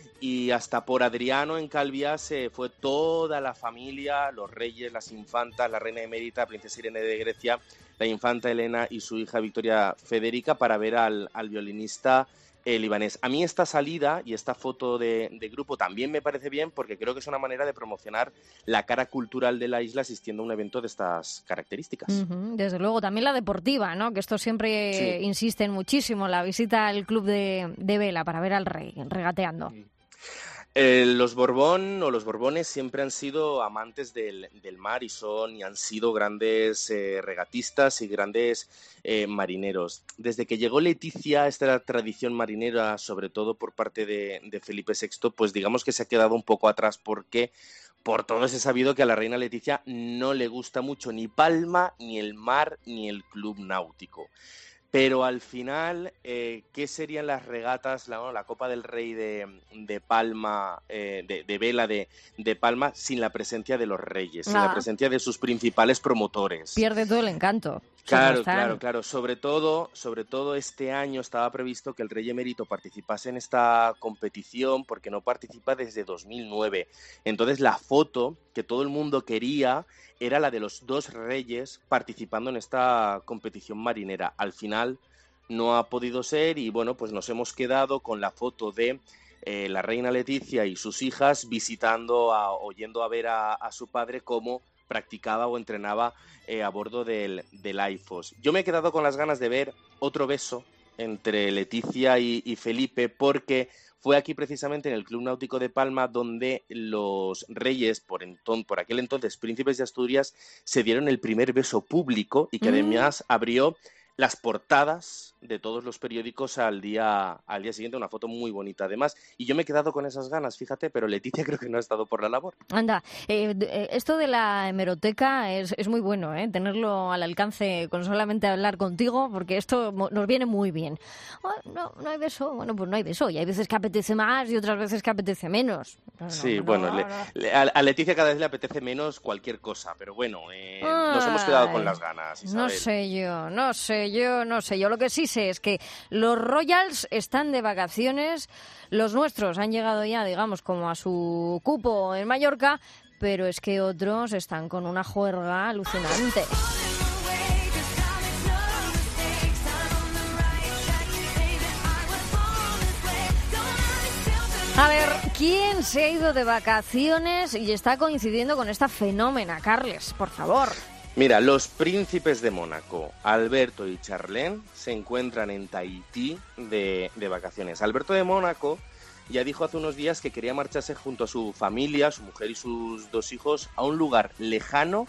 y hasta por Adriano en Calviá se fue toda la familia, los reyes, las infantas, la reina emérita, la princesa Irene de Grecia, la infanta Elena y su hija Victoria Federica para ver al, al violinista eh, libanés. A mí esta salida y esta foto de, de grupo también me parece bien porque creo que es una manera de promocionar la cara cultural de la isla asistiendo a un evento de estas características. Uh-huh. Desde luego, también la deportiva, ¿no? Que esto siempre sí. insisten muchísimo, la visita al club de, de vela para ver al rey regateando. Sí. Eh, los Borbón o los Borbones siempre han sido amantes del, del mar y son y han sido grandes eh, regatistas y grandes eh, marineros. Desde que llegó Leticia, esta tradición marinera, sobre todo por parte de, de Felipe sexto, pues digamos que se ha quedado un poco atrás porque por todo se ha sabido que a la reina Leticia no le gusta mucho ni Palma, ni el mar, ni el club náutico. Pero al final, eh, ¿qué serían las regatas, la, ¿no? la Copa del Rey de, de Palma, eh, de, de vela de, de Palma, sin la presencia de los reyes, ah. sin la presencia de sus principales promotores? Pierde todo el encanto. Claro, claro, claro. Sobre todo, sobre todo este año estaba previsto que el rey emérito participase en esta competición porque no participa desde dos mil nueve. Entonces la foto que todo el mundo quería era la de los dos reyes participando en esta competición marinera. Al final no ha podido ser y bueno, pues nos hemos quedado con la foto de eh, la reina Leticia y sus hijas visitando, a, o yendo a ver a, a su padre cómo practicaba o entrenaba eh, a bordo del, del Aifos. Yo me he quedado con las ganas de ver otro beso entre Leticia y, y Felipe porque fue aquí precisamente en el Club Náutico de Palma donde los reyes, por, enton- por aquel entonces príncipes de Asturias, se dieron el primer beso público y que además mm. abrió las portadas de todos los periódicos al día, al día siguiente, una foto muy bonita además, y yo me he quedado con esas ganas, fíjate, pero Leticia creo que no ha estado por la labor. Anda, eh, esto de la hemeroteca es, es muy bueno, ¿eh? Tenerlo al alcance con solamente hablar contigo, porque esto nos viene muy bien. Oh, no, no hay beso, bueno, pues no hay beso, y hay veces que apetece más y otras veces que apetece menos. No, sí, no, bueno, no, le, no. Le, a Leticia cada vez le apetece menos cualquier cosa, pero bueno, eh, nos hemos quedado con las ganas, Isabel. No sé yo, no sé yo, no sé yo, lo que sí sé sé, es que los Royals están de vacaciones, los nuestros han llegado ya, digamos, como a su cupo en Mallorca, pero es que otros están con una juerga alucinante. A ver, ¿quién se ha ido de vacaciones y está coincidiendo con esta fenómena, Carles? Por favor. Mira, los príncipes de Mónaco, Alberto y Charlene, se encuentran en Tahití de, de vacaciones. Alberto de Mónaco ya dijo hace unos días que quería marcharse junto a su familia, su mujer y sus dos hijos, a un lugar lejano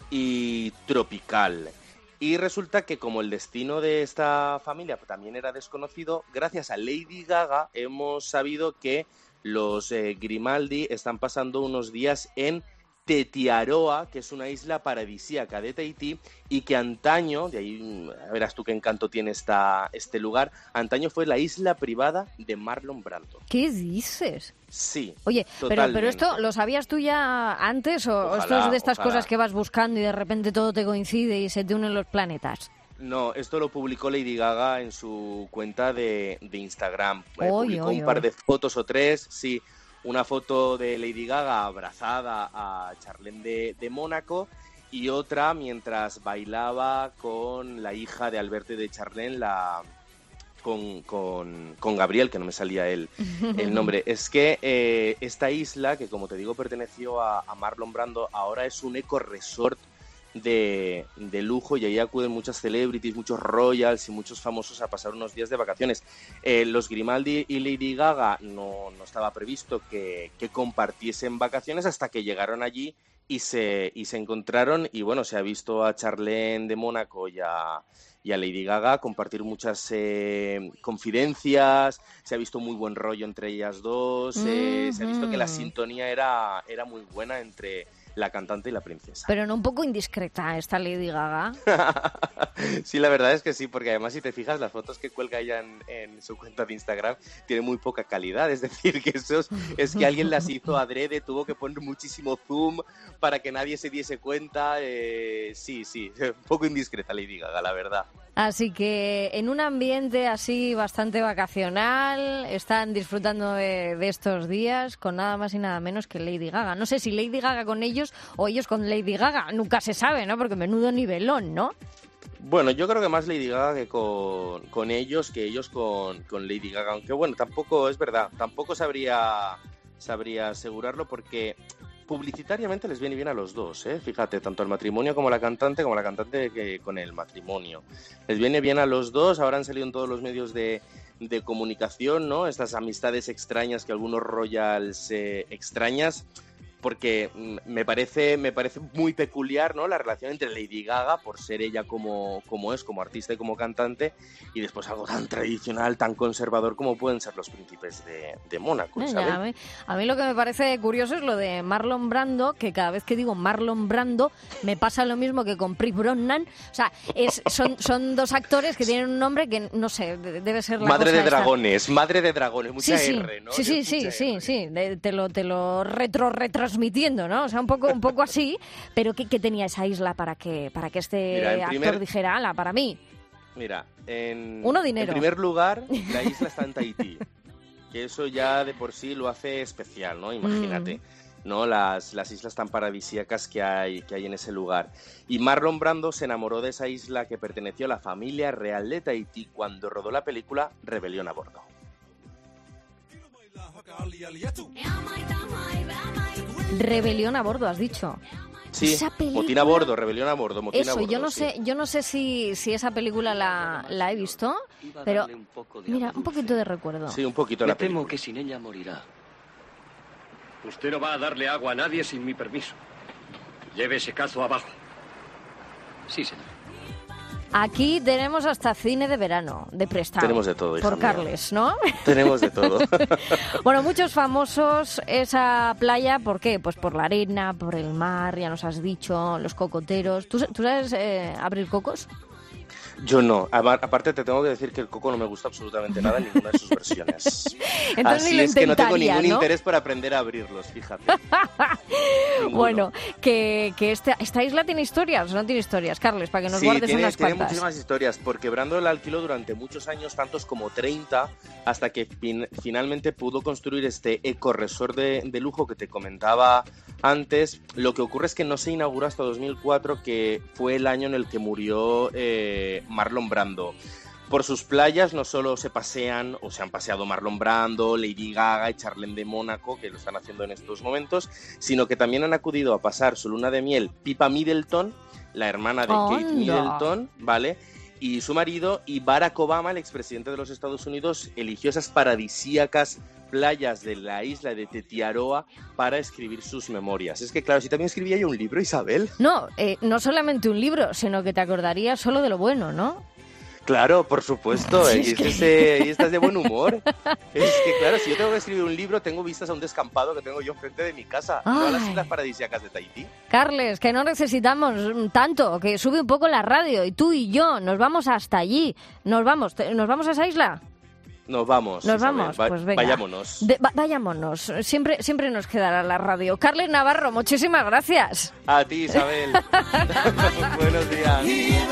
y tropical. Y resulta que como el destino de esta familia también era desconocido, gracias a Lady Gaga hemos sabido que los eh, Grimaldi están pasando unos días en Tetiaroa, que es una isla paradisíaca de Tahití y que antaño, de ahí verás tú qué encanto tiene esta, este lugar, antaño fue la isla privada de Marlon Brando. ¿Qué dices? Sí, Oye, pero, pero esto, ¿lo sabías tú ya antes o Ojalá, esto es de estas ojalá. cosas que vas buscando y de repente todo te coincide y se te unen los planetas? No, esto lo publicó Lady Gaga en su cuenta de, de Instagram. Eh, Oy, publicó oy, un par oy. de fotos o tres, sí. Una foto de Lady Gaga abrazada a Charlene de, de Mónaco y otra mientras bailaba con la hija de Alberto y de Charlene, la, con, con, con Gabriel, que no me salía el, el nombre. Es que eh, esta isla, que como te digo perteneció a, a Marlon Brando, ahora es un eco-resort de, de lujo y ahí acuden muchas celebrities, muchos royals y muchos famosos a pasar unos días de vacaciones. Eh, los Grimaldi y Lady Gaga no, no estaba previsto que, que compartiesen vacaciones hasta que llegaron allí y se, y se encontraron y bueno, se ha visto a Charlene de Mónaco y a, y a Lady Gaga compartir muchas eh, confidencias, se ha visto muy buen rollo entre ellas dos, eh, Mm-hmm. se ha visto que la sintonía era, era muy buena entre la cantante y la princesa. Pero no un poco indiscreta esta Lady Gaga. Sí, la verdad es que sí, porque además si te fijas las fotos que cuelga ella en, en su cuenta de Instagram tienen muy poca calidad, es decir, que eso es, es que alguien las hizo adrede, tuvo que poner muchísimo zoom para que nadie se diese cuenta, eh, sí, sí, un poco indiscreta Lady Gaga, la verdad. Así que en un ambiente así bastante vacacional, están disfrutando de, de estos días con nada más y nada menos que Lady Gaga. No sé si Lady Gaga con ellos o ellos con Lady Gaga, nunca se sabe, ¿no? Porque menudo nivelón, ¿no? Bueno, yo creo que más Lady Gaga que con, con ellos, que ellos con, con Lady Gaga, aunque bueno, tampoco es verdad, tampoco sabría, sabría asegurarlo porque publicitariamente les viene bien a los dos, ¿eh? Fíjate, tanto el matrimonio como la cantante, como la cantante que con el matrimonio. Les viene bien a los dos, ahora han salido en todos los medios de, de comunicación, ¿no? Estas amistades extrañas que algunos royals eh, extrañas, porque me parece, me parece muy peculiar, ¿no? La relación entre Lady Gaga, por ser ella como, como es, como artista y como cantante, y después algo tan tradicional, tan conservador como pueden ser los príncipes de, de Mónaco, Eh, ¿sabes? A mí, a mí lo que me parece curioso es lo de Marlon Brando, que cada vez que digo Marlon Brando me pasa lo mismo que con Pierce Brosnan. O sea, es, son, son dos actores que tienen un nombre que, no sé, de- debe ser la Madre cosa de esta. dragones, madre de dragones, mucha Sí, sí, R, ¿no? sí, sí, sí, Mucha sí, R. sí, de- te lo, te lo retro retransmitiendo, ¿no? O sea, un poco, un poco así, pero ¿qué, qué tenía esa isla para que, para que este Mira, en actor primer- dijera, ala, para mí? Mira, en, Uno, dinero. en primer lugar, la isla está en Tahití, que eso ya de por sí lo hace especial, ¿no? Imagínate, Mm. ¿no? Las, las islas tan paradisíacas que hay, que hay en ese lugar. Y Marlon Brando se enamoró de esa isla que perteneció a la familia real de Tahití cuando rodó la película Rebelión a Bordo. Rebelión a bordo, has dicho. Sí, Esa película- motín a bordo, rebelión a bordo, motín a Eso, bordo. yo no sí. sé, yo no sé si, si esa película la, la he visto, pero mira, un poquito de recuerdo. Sí, un poquito la película. que sin ella morirá. Usted no va a darle agua a nadie sin mi permiso. Lleve ese cazo abajo. Sí, señor. Aquí tenemos hasta cine de verano, de prestado. Tenemos de todo, hija Por mía. Carles, ¿no? Tenemos de todo. Bueno, muchos famosos esa playa, ¿por qué? Pues por la arena, por el mar, ya nos has dicho, los cocoteros. ¿Tú, tú sabes eh, abrir cocos? Yo no. Aparte te tengo que decir que el Coco no me gusta absolutamente nada en ninguna de sus versiones. Entonces Así ni lo es que no tengo ningún ¿no? interés por aprender a abrirlos, fíjate. Bueno, que, que esta, esta isla tiene historias, ¿no tiene historias, Carles? Para que nos sí, guardes tiene, unas tiene cuantas. muchísimas historias, porque Brando la alquiló durante muchos años, tantos como treinta, hasta que fin, finalmente pudo construir este eco-resort de, de lujo que te comentaba antes. Lo que ocurre es que no se inauguró hasta dos mil cuatro, que fue el año en el que murió eh, Marlon Brando. Por sus playas no solo se pasean o se han paseado Marlon Brando, Lady Gaga y Charlene de Mónaco, que lo están haciendo en estos momentos, sino que también han acudido a pasar su luna de miel Pippa Middleton, la hermana de Kate ¡Onda! Middleton, ¿vale?, y su marido, y Barack Obama, el expresidente de los Estados Unidos, eligió esas paradisíacas playas de la isla de Tetiaroa para escribir sus memorias. Es que, claro, si también escribía yo un libro, Isabel. No, eh, no solamente un libro, sino que te acordarías solo de lo bueno, ¿no? Claro, por supuesto, Sí, y, es es que- que se- y estás de buen humor. Es que, claro, si yo tengo que escribir un libro, tengo vistas a un descampado que tengo yo enfrente de mi casa. Todas las Ay. islas paradisíacas de Tahití. Carles, que no necesitamos tanto, que sube un poco la radio y tú y yo nos vamos hasta allí. Nos vamos, te- nos vamos a esa isla. Nos vamos. Nos Isabel, vamos, va- pues venga. Vayámonos. De- va- vayámonos, siempre, siempre nos quedará la radio. Carles Navarro, muchísimas gracias. A ti, Isabel. Buenos días.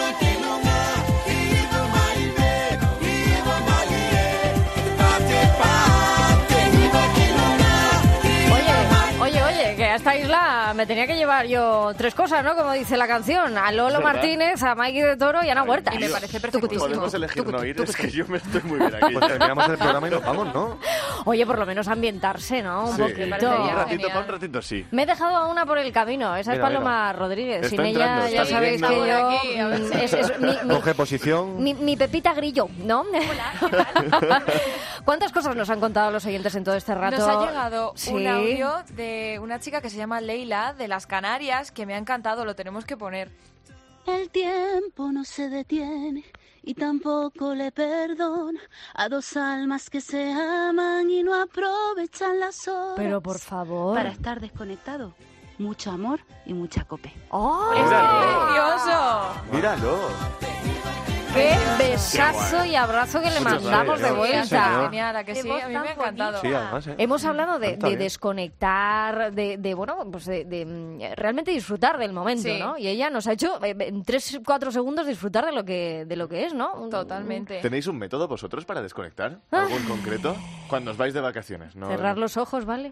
Oye, oye, que a esta isla me tenía que llevar yo tres cosas, ¿no? Como dice la canción, a Lolo ¿Verdad? Martínez, a Mikey de Toro y a Ana Huerta. Y me parece perfectísimo. Podemos elegir no ir, es que yo me estoy muy bien aquí. Pues terminamos el programa y nos vamos, ¿no? Oye, por lo menos ambientarse, ¿no? Un Sí. poquito. Para un ratito, para un ratito sí. Me he dejado a una por el camino, esa Mira, es Paloma mira. Rodríguez. Está Sin entrando, ella ya está sabéis que subiendo. yo... Aquí, a ver mm, si- es, es mi, mi- Coge posición. mi, mi Pepita Grillo, ¿no? ¿Cuántas cosas nos han contado los oyentes en todo este rato? Nos ha llegado Sí. un audio de una chica que se llama Leila, de las Canarias, que me ha encantado, lo tenemos que poner. El tiempo no se detiene y tampoco le perdona a dos almas que se aman y no aprovechan las horas. Pero por favor. Para estar desconectado, mucho amor y mucha cope. ¡Oh! ¡Es Míralo. precioso! Míralo. ¡Qué besazo y abrazo que le Muchas mandamos de gracias. vuelta! Sí, señor. Genial, ¿a que Qué sí? voz A mí tan me ha encantado. Sí, además, ¿eh? Hemos hablado de, Canta de bien. desconectar, de, de bueno, pues de, de, mm, realmente disfrutar del momento, Sí. ¿no? Y ella nos ha hecho eh, en tres, cuatro segundos disfrutar de lo que, de lo que es, ¿no? Un- Totalmente. ¿Tenéis un método vosotros para desconectar? Ah. ¿Algo en concreto? Cuando os vais de vacaciones, ¿no? Cerrar los ojos, ¿vale?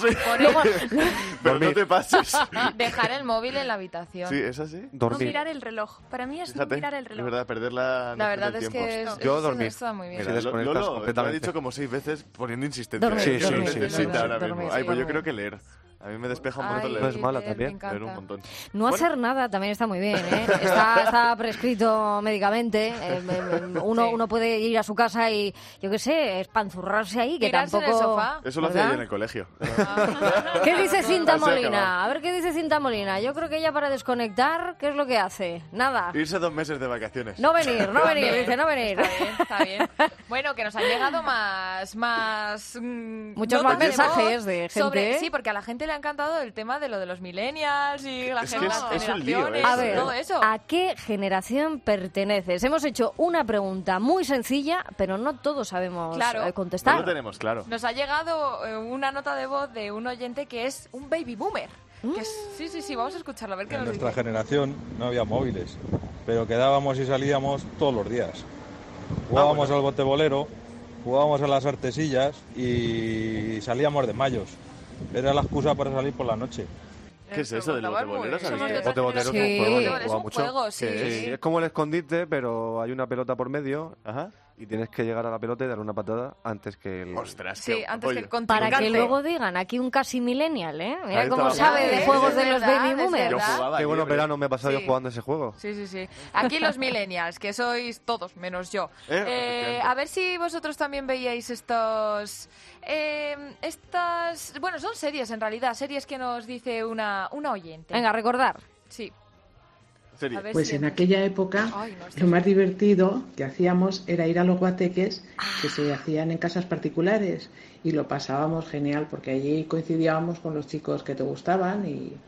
Pero no te pases. Dejar el móvil en la habitación. Sí, ¿es así? No mirar el reloj. Para mí es no Fíjate, mirar el es reloj. verdad, perder la La noción verdad del es tiempo. que es- Yo eso dormir. está muy bien. Mira, Sí, desconectas Lolo, lo ha completamente. dicho como seis veces poniendo insistencia. Dormir, Sí, sí, dormir, sí, dormir, sí, ahora dormir, mismo. dormir, Ay, pues yo dormir. creo que leer. A mí me despeja un Ay, montón leer. No es mala, también. me encanta. Leer un montón. No hacer nada también está muy bien, ¿eh? Está, está prescrito médicamente. eh, eh, uno, uno puede ir a su casa y, yo qué sé, espanzurrarse ahí, que Tirarse en el tampoco... sofá. Eso lo hacía ¿verdad? yo en el colegio. ¿Qué dice Cinta Así acababa. Molina? A ver qué dice Cinta Molina. Yo creo que ella para desconectar, ¿qué es lo que hace? Nada. Irse dos meses de vacaciones. No venir, no venir, Bien, dice, no venir. Está bien, está bien. Bueno, que nos han llegado más... más mm, Muchos notas más mensajes voz de gente, sobre- ¿eh? Sí, porque a la gente le ha encantado el tema de lo de los millennials y la Es que gente, es- las es un lío, generaciones, ¿eh? A ver, todo eso. ¿a qué generación perteneces? Hemos hecho una pregunta muy sencilla, pero no todos sabemos Claro. eh, No contestar. lo tenemos claro. Nos ha llegado eh, una nota de voz de un oyente que es un baby boomer. Mm. Que es- sí, sí, sí, vamos a escucharlo, a ver qué En nos nuestra dice. generación no había móviles, pero quedábamos y salíamos todos los días. Jugábamos al bote bolero, jugábamos a las artesillas y salíamos de mayos. Era la excusa para salir por la noche. ¿Qué es eso del bote bolero? ¿Sabéis Somos qué de es? esa Bote bolero generación. es un juego, Sí, yo he es jugado un mucho. juego, sí. Sí, es como el escondite, pero hay una pelota por medio y tienes que llegar a la pelota y dar una patada antes que el... Ostras, Sí, antes que el Para que contrincante. luego digan, aquí un casi millennial, ¿eh? Mira Ahí cómo estaba. sabe de Sí, juegos es de los verdad, baby es boomers. verdad. Qué buenos veranos me he pasado Sí. yo jugando ese juego. Sí, sí, sí. Aquí los millennials, que sois todos, menos yo. Eh, Eh, efectivamente. a ver si vosotros también veíais estos... eh, estas... Bueno, son series en realidad, series que nos dice una, una oyente. Venga, recordar. Sí. Serie. A ver Pues si- en aquella época Ay, no, esto lo es- más divertido que hacíamos era ir a los guateques que se hacían en casas particulares y lo pasábamos genial porque allí coincidíamos con los chicos que te gustaban y bueno,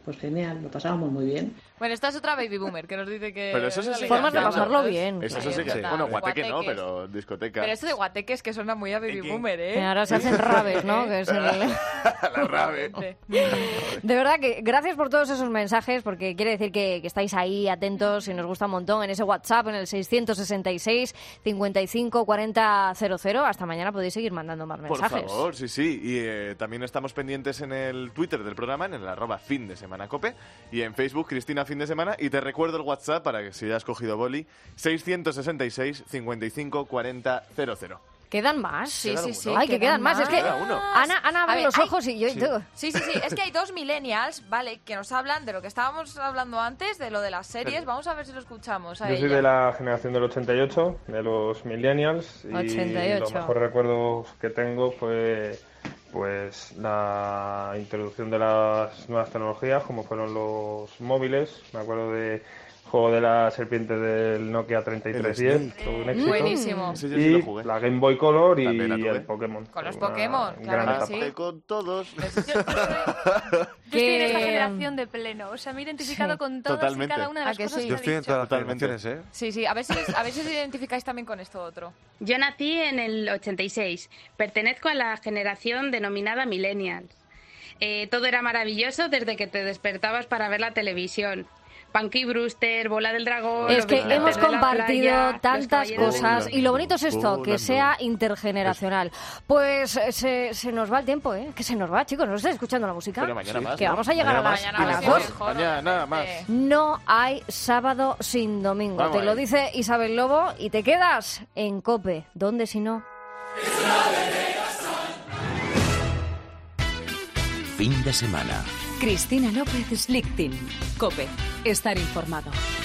pues genial, lo pasábamos muy bien. Bueno, esta es otra baby boomer que nos dice que... Pero eso sí que formas de pasarlo bien. Eso, eso sí que... Sí. Bueno, guateque no, Guateques. pero discoteca. Pero esto de guateques que suena muy a baby boomer, ¿eh? Y ahora se hacen rabes, ¿no? Que es el... La rave. De verdad que gracias por todos esos mensajes, porque quiere decir que, que estáis ahí atentos y nos gusta un montón en ese WhatsApp, en el seiscientos sesenta y seis, cincuenta y cinco, cuarenta, cero cero. Hasta mañana podéis seguir mandando más mensajes. Por favor, sí, sí. Y eh, también estamos pendientes en el Twitter del programa, en el arroba fin de semana cope, y en Facebook, Cristina Fin de Semana. Y te recuerdo el WhatsApp para que si ya has cogido boli, seiscientos sesenta y seis, cincuenta y cinco, cuarenta, cero cero. ¿Quedan más? Sí, sí, sí. Ay, que quedan más. Es que Queda uno. Ana, Ana abre A ver, los hay- ojos y yo... Sí. Sí, sí, sí. Es que hay dos millennials, ¿vale? Que nos hablan de lo que estábamos hablando antes, de lo de las series. Vamos a ver si lo escuchamos a Yo soy ella. de la generación del ochenta y ocho, de los millennials, y ochenta y ocho. los mejores recuerdos que tengo fue pues la introducción de las nuevas tecnologías, como fueron los móviles. Me acuerdo de juego de la serpiente del Nokia treinta y tres diez, Snake. todo un éxito. Buenísimo. Ese yo sí lo Y jugué. la Game Boy Color y También la tuve. el Pokémon. Con los Una Pokémon, gran claro que etapa. sí. Hazte con todos. Yo estoy en esta Que- generación de pleno. O sea, me he identificado Sí. con todas Totalmente. y cada una de ¿A las que cosas sí? que Yo ha estoy en dicho. todas las Totalmente. generaciones, ¿eh? Sí, sí. A ver, si, a ver si os identificáis también con esto otro. Yo nací en el ochenta y seis. Pertenezco a la generación denominada Millennials. Eh, todo era maravilloso desde que te despertabas para ver la televisión. Punky Brewster, Bola del Dragón... Es los que vigilantes hemos de la compartido playa, los tantas caballeros del- cosas y lo bonito es esto, que Volando. sea intergeneracional. Pues eh, se, se nos va el tiempo, ¿eh? Que se nos va, chicos. ¿No estáis escuchando la música? Pero mañana más, Que ¿no? vamos a llegar Mañana a más. las, Mañana a más, las sí, dos. mejor, Mañana más. No hay sábado sin domingo. Vamos Te lo ahí. dice Isabel Lobo y te quedas en COPE. ¿Dónde si no? Fin de semana. Cristina López Slichting. Cope. Estar informado.